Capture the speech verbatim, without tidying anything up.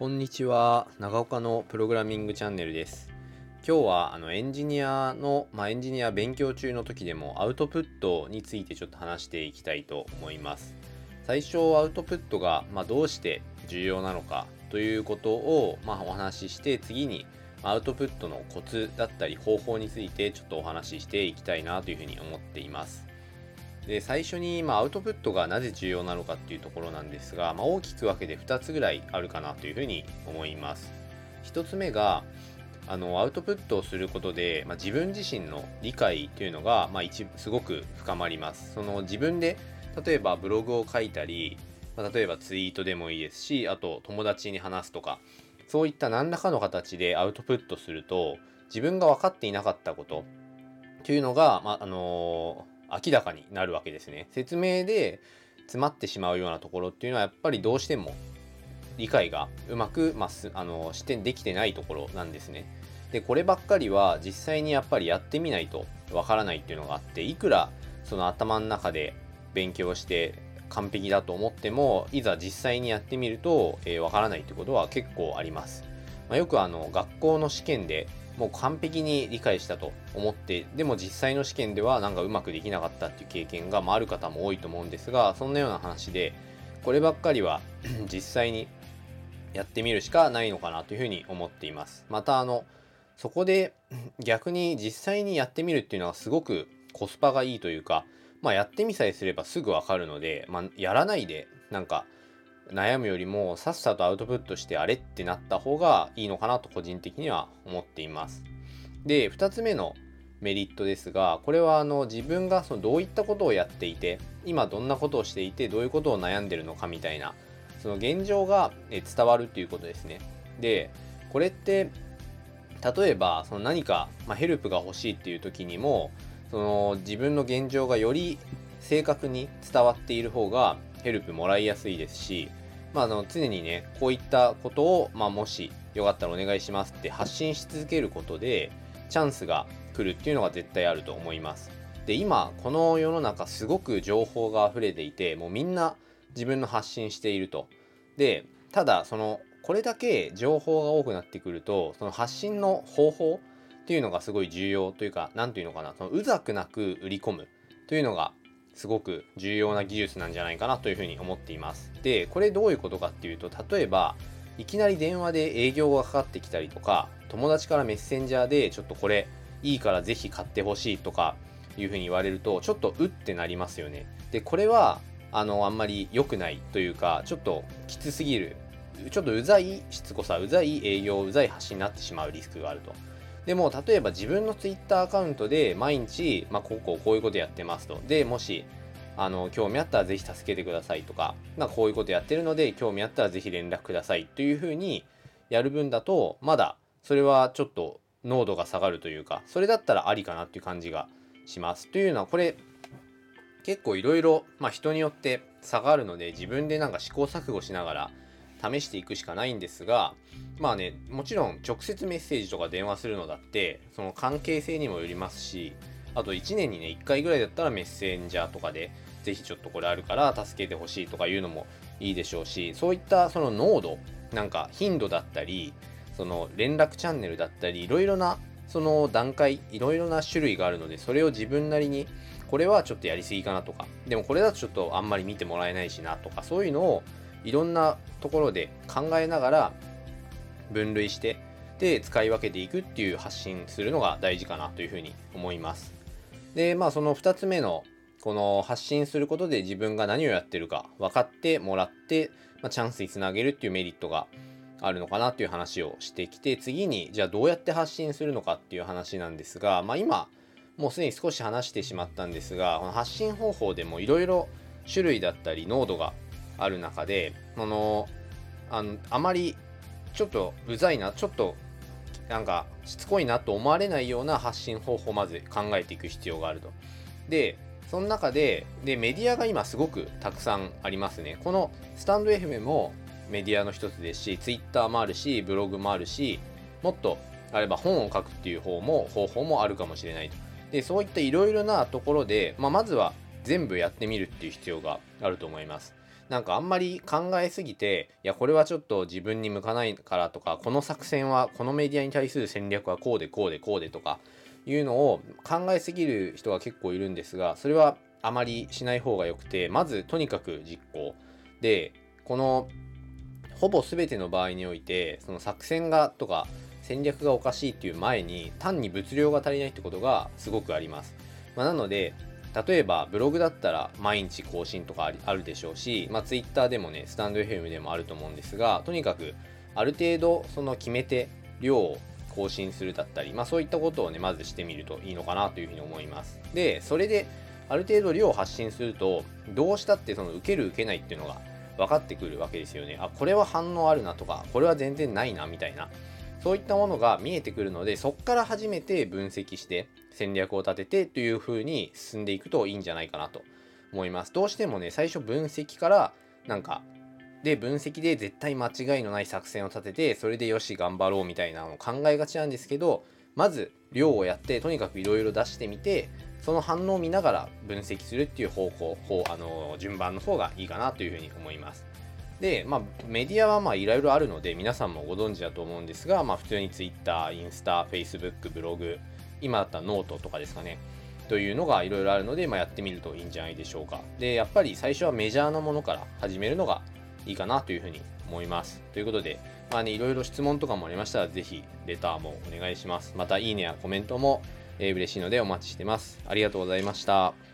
こんにちは、長岡のプログラミングチャンネルです。今日はあのエンジニアの、まあ、エンジニア勉強中の時でもアウトプットについてちょっと話していきたいと思います。最初アウトプットが、まあ、どうして重要なのかということを、まあ、お話しして、次にアウトプットのコツだったり方法についてちょっとお話ししていきたいなというふうに思っています。で最初に、まあ、アウトプットがなぜ重要なのかっていうところなんですが、まあ、大きく分けてふたつぐらいあるかなというふうに思います。ひとつめがあのアウトプットをすることで、まあ、自分自身の理解というのが、まあ、一すごく深まります。その自分で例えばブログを書いたり、まあ、例えばツイートでもいいですし、あと友達に話すとか、そういった何らかの形でアウトプットすると、自分が分かっていなかったことというのが、まああのー明らかになるわけですね。説明で詰まってしまうようなところっていうのはやっぱりどうしても理解がうまく、まあ、すあの視点できてないところなんですね。でこればっかりは実際にやっぱりやってみないとわからないっていうのがあって、いくらその頭の中で勉強して完璧だと思っても、いざ実際にやってみると、えー、わからないってことは結構あります。まあ、よくあの学校の試験でもう完璧に理解したと思って、でも実際の試験ではなんかうまくできなかったっていう経験が、まあ、ある方も多いと思うんですが、そんなような話で、こればっかりは実際にやってみるしかないのかなというふうに思っています。またあのそこで逆に実際にやってみるっていうのはすごくコスパがいいというか、まあ、やってみさえすればすぐわかるので、まあ、やらないでなんか悩むよりもさっさとアウトプットしてあれってなった方がいいのかなと個人的には思っています。でふたつめのメリットですが、これはあの自分がそのどういったことをやっていて、今どんなことをしていて、どういうことを悩んでるのかみたいな、その現状が伝わるということですね。でこれって例えばその何か、まあ、ヘルプが欲しいっていう時にも、その自分の現状がより正確に伝わっている方がヘルプもらいやすいですし、まあ、あの常にねこういったことを、まあ、もしよかったらお願いしますって発信し続けることでチャンスが来るっていうのが絶対あると思います。で今この世の中すごく情報が溢れていて、もうみんな自分の発信していると。でただそのこれだけ情報が多くなってくると、その発信の方法っていうのがすごい重要というか、なんていうのかな、そのうざくなく売り込むというのがすごく重要な技術なんじゃないかなというふうに思っています。でこれどういうことかっていうと、例えばいきなり電話で営業がかかってきたりとか、友達からメッセンジャーでちょっとこれいいからぜひ買ってほしいとかいうふうに言われると、ちょっとうってなりますよね。でこれはあのあんまり良くないというか、ちょっときつすぎる、ちょっとうざいしつこさ、うざい営業、うざい発信になってしまうリスクがあると。でも例えば自分のツイッターアカウントで毎日、まあ、こうこうこういうことやってますと。でもしあの興味あったらぜひ助けてくださいとか、まあ、こういうことやってるので興味あったらぜひ連絡くださいというふうにやる分だと、まだそれはちょっと濃度が下がるというか、それだったらありかなっていう感じがします。というのはこれ結構いろいろ人によって差があるので、自分でなんか試行錯誤しながら試していくしかないんですが、まあね、もちろん直接メッセージとか電話するのだってその関係性にもよりますし、あといちねんにねいっかいぐらいだったらメッセンジャーとかでぜひちょっとこれあるから助けてほしいとかいうのもいいでしょうし、そういったその濃度、なんか頻度だったり、その連絡チャンネルだったり、いろいろなその段階、いろいろな種類があるので、それを自分なりにこれはちょっとやりすぎかなとか、でもこれだとちょっとあんまり見てもらえないしなとか、そういうのをいろんなところで考えながら分類してで使い分けていくっていう発信するのが大事かなというふうに思います。でまあそのふたつめのこの発信することで自分が何をやってるか分かってもらって、まあ、チャンスにつなげるっていうメリットがあるのかなっていう話をしてきて、次にじゃあどうやって発信するのかっていう話なんですが、まあ今もうすでに少し話してしまったんですが、この発信方法でもいろいろ種類だったり濃度がある中で、このあのあまりちょっとうざいな、ちょっとなんかしつこいなと思われないような発信方法をまず考えていく必要があると。でその中ででメディアが今すごくたくさんありますね。このスタンド エフエム もメディアの一つですし、ツイッターもあるし、ブログもあるし、もっとあれば本を書くっていう方も方法もあるかもしれないと。でそういったいろいろなところで、まあ、まずは全部やってみるっていう必要があると思います。 なんかあんまり考えすぎて、いやこれはちょっと自分に向かないからとか、この作戦はこのメディアに対する戦略はこうでこうでこうでとかいうのを考えすぎる人が結構いるんですが、それはあまりしない方がよくて、まずとにかく実行で、このほぼ全ての場合において、その作戦がとか戦略がおかしいっていう前に、単に物量が足りないってことがすごくあります。まあ、なので例えばブログだったら毎日更新とかありあるでしょうし、まあ、Twitter でもね、スタンド エフエム でもあると思うんですが、とにかくある程度その決めて量を更新するだったり、まあ、そういったことをねまずしてみるといいのかなというふうに思います。でそれである程度量を発信すると、どうしたってその受ける受けないっていうのが分かってくるわけですよね。あ、これは反応あるなとか、これは全然ないなみたいな、そういったものが見えてくるので、そこから初めて分析して戦略を立ててという風に進んでいくといいんじゃないかなと思います。どうしてもね、最初分析からなんかで分析で絶対間違いのない作戦を立てて、それでよし頑張ろうみたいなのを考えがちなんですけど、まず量をやってとにかくいろいろ出してみて、その反応を見ながら分析するっていう方向、方あの順番の方がいいかなというふうに思います。で、まあ、メディアはまあいろいろあるので皆さんもご存知だと思うんですが、まあ、普通に Twitter、インスタ、Facebook、ブログ、今だったらノートとかですかね、というのがいろいろあるので、まあ、やってみるといいんじゃないでしょうか。で、やっぱり最初はメジャーなものから始めるのがいいかなというふうに思います。ということで、まあね、いろいろ質問とかもありましたら、ぜひレターもお願いします。また、いいねやコメントも、えー嬉しいのでお待ちしてます。ありがとうございました。